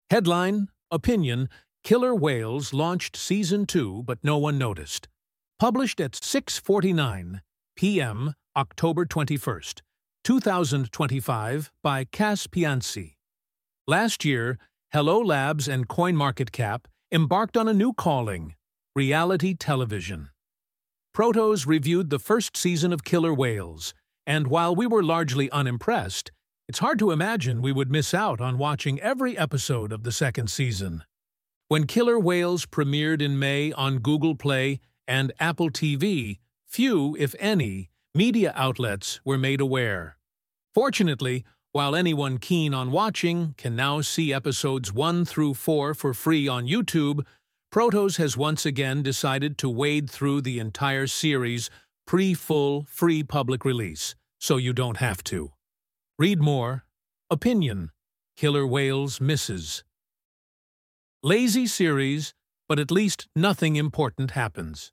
Headline, Opinion, Killer Whales launched Season 2 but no one noticed. Published at 6:49 p.m. October 21st, 2025 by Cass Piansi. Last year, Hello Labs and CoinMarketCap embarked on a new calling, reality television. Protos reviewed the first season of Killer Whales, and while we were largely unimpressed, it's hard to imagine we would miss out on watching every episode of the second season. When Killer Whales premiered in May on Google Play and Apple TV, few, if any, media outlets were made aware. Fortunately, while anyone keen on watching can now see episodes 1 through 4 for free on YouTube, Protos has once again decided to wade through the entire series pre-full free public release, so you don't have to. Read more. Opinion, Killer Whales misses. Lazy series, but at least nothing important happens.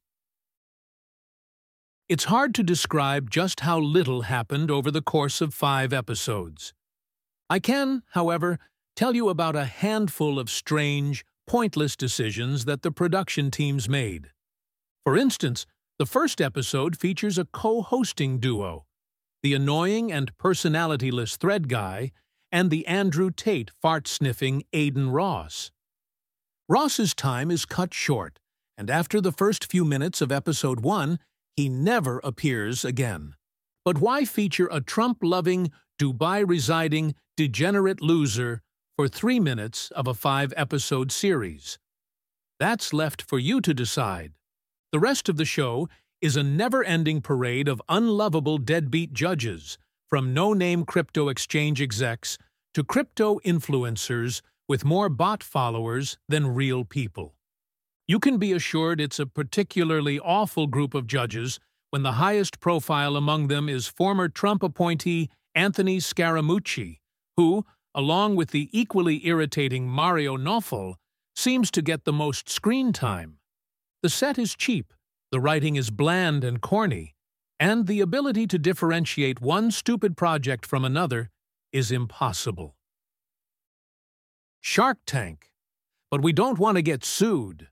It's hard to describe just how little happened over the course of 5 episodes. I can, however, tell you about a handful of strange, pointless decisions that the production teams made. For instance, the first episode features a co-hosting duo, the annoying and personality-less Thread Guy, and the Andrew Tate fart-sniffing Aiden Ross. Ross's time is cut short, and after the first few minutes of episode 1, he never appears again. But why feature a Trump-loving, Dubai-residing, degenerate loser for 3 minutes of a 5-episode series? That's left for you to decide. The rest of the show is a never-ending parade of unlovable deadbeat judges, from no-name crypto exchange execs to crypto influencers with more bot followers than real people. You can be assured it's a particularly awful group of judges when the highest profile among them is former Trump appointee Anthony Scaramucci, who, along with the equally irritating Mario Nawfal, seems to get the most screen time. The set is cheap, the writing is bland and corny, and the ability to differentiate one stupid project from another is impossible. Shark Tank. But we don't want to get sued.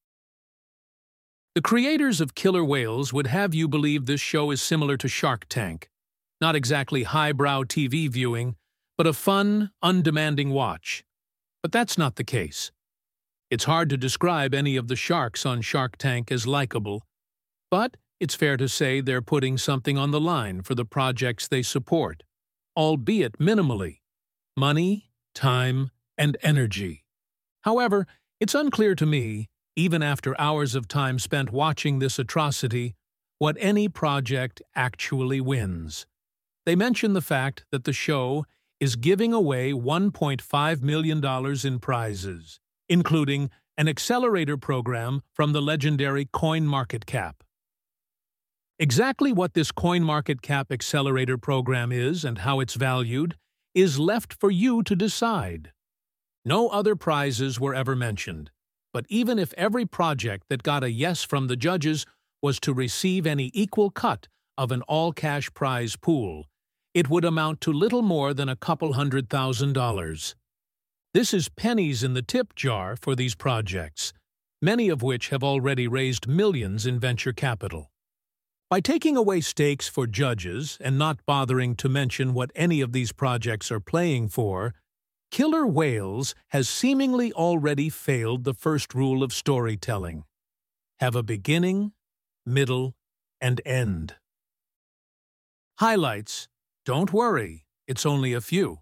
The creators of Killer Whales would have you believe this show is similar to Shark Tank. Not exactly highbrow TV viewing, but a fun, undemanding watch. But that's not the case. It's hard to describe any of the sharks on Shark Tank as likable, but it's fair to say they're putting something on the line for the projects they support, albeit minimally: money, time, and energy. However, it's unclear to me, even after hours of time spent watching this atrocity, what any project actually wins. They mention the fact that the show is giving away $1.5 million in prizes, including an accelerator program from the legendary CoinMarketCap. Exactly what this CoinMarketCap accelerator program is and how it's valued is left for you to decide. No other prizes were ever mentioned, but even if every project that got a yes from the judges was to receive any equal cut of an all-cash prize pool, it would amount to little more than a couple $100,000. This is pennies in the tip jar for these projects, many of which have already raised millions in venture capital. By taking away stakes for judges and not bothering to mention what any of these projects are playing for, Killer Whales has seemingly already failed the first rule of storytelling: have a beginning, middle, and end. Highlights. Don't worry, it's only a few.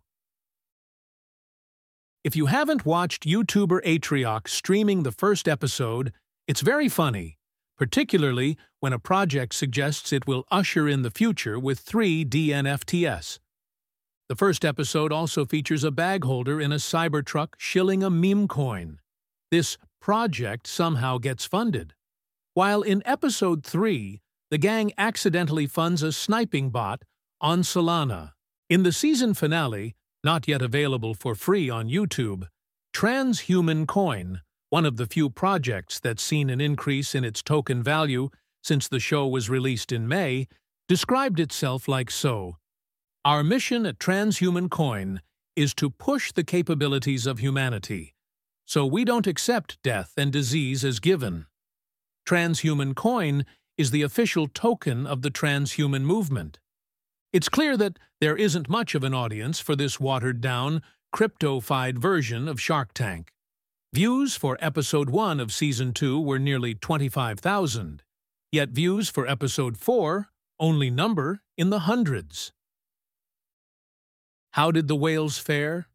If you haven't watched YouTuber Atrioc streaming the first episode, it's very funny, particularly when a project suggests it will usher in the future with 3D NFTs. The first episode also features a bag holder in a Cybertruck shilling a meme coin. This project somehow gets funded. While in episode 3, the gang accidentally funds a sniping bot on Solana. In the season finale, not yet available for free on YouTube, Transhuman Coin, one of the few projects that's seen an increase in its token value since the show was released in May, described itself like so: "Our mission at Transhuman Coin is to push the capabilities of humanity, so we don't accept death and disease as given. Transhuman coin is the official token of the transhuman movement. It's clear that there isn't much of an audience for this watered-down, crypto-fied version of Shark Tank. Views for Episode 1 of Season 2 were nearly 25,000, yet views for Episode 4 only number in the hundreds. How did the whales fare?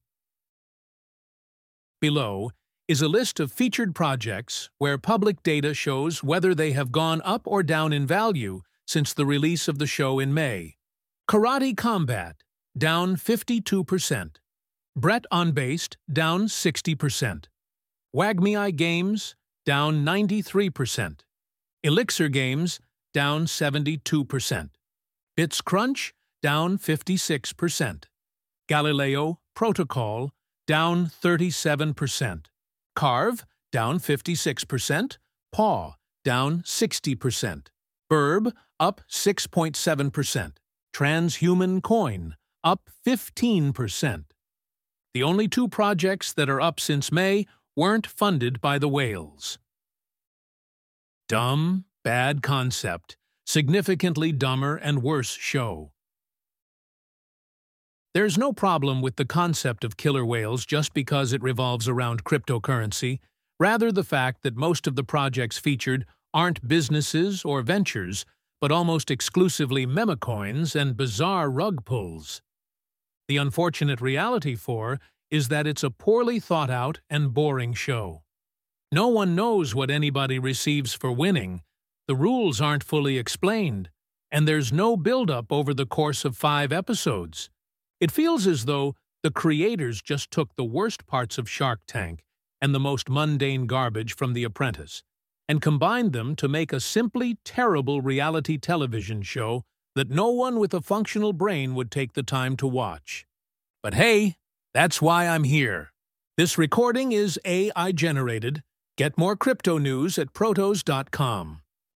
Below is a list of featured projects where public data shows whether they have gone up or down in value since the release of the show in May. Karate Combat, down 52%. Brett on Based, down 60%. Wagmi Games, down 93%. Elixir Games, down 72%. Bits Crunch, down 56%. Galileo Protocol, down 37%. Carve, down 56%. Paw, down 60%. Burb, up 6.7%. Transhuman Coin, up 15%. The only two projects that are up since May weren't funded by the whales. Dumb, bad concept, significantly dumber and worse show. There's no problem with the concept of killer whales just because it revolves around cryptocurrency, rather the fact that most of the projects featured aren't businesses or ventures, but almost exclusively memecoins and bizarre rug pulls. The unfortunate reality is that it's a poorly thought-out and boring show. No one knows what anybody receives for winning, the rules aren't fully explained, and there's no build-up over the course of 5 episodes. It feels as though the creators just took the worst parts of Shark Tank and the most mundane garbage from The Apprentice and combined them to make a simply terrible reality television show that no one with a functional brain would take the time to watch. But hey, that's why I'm here. This recording is AI-generated. Get more crypto news at protos.com.